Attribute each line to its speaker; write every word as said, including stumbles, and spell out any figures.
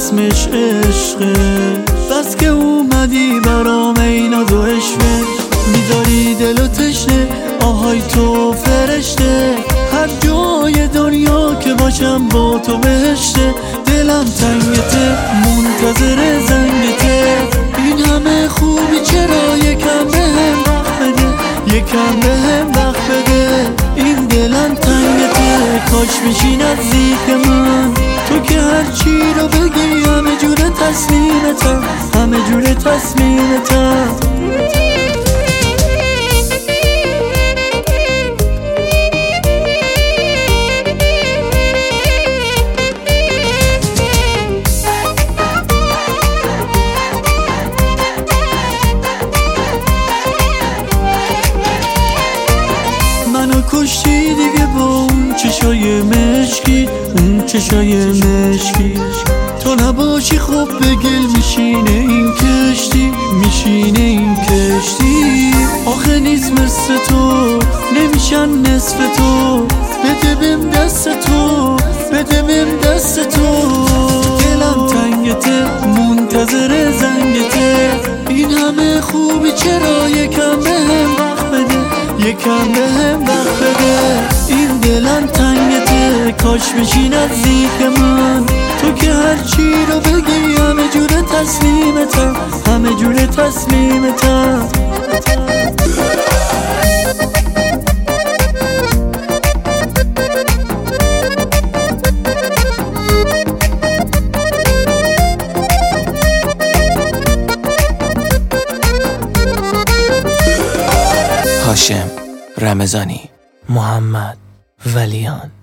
Speaker 1: اسمش عشقه. بس که اومدی برام اینا دو عشقه، میذاری دل و تشنه آهای تو فرشته. هر جای دنیا که باشم با تو بهشته. دلم تنگته منتظر زنگته، این همه خوبی چرا یکم بهم وقت بده، یکم بهم وقت بده. این دلم تنگته کاش بشی نزدیک من، تو که هر چی رو بگی همه جوره تسلیمتم، همه جوره تسلیمتم. منو کشتی دیگه با اون چشای مشکی، اون چشای مشکی. تو نباشی خب به گل میشینه این کشتی، میشینه این کشتی. آخه نیست مثل تو نمیشن نصف تو، بده بهم دست تو، بده بهم دست تو. دلم تنگته منتظر زنگته، این همه خوبی چرا یکم بهم وقت بده، یکم بهم وقت بده. این دلم تنگته کاش بشی نزدیک من، تو که هر چی رو بگی همه جوره تسلیمتم، همه جوره تسلیمتم.
Speaker 2: هاشم رمضانی، محمد ولیان.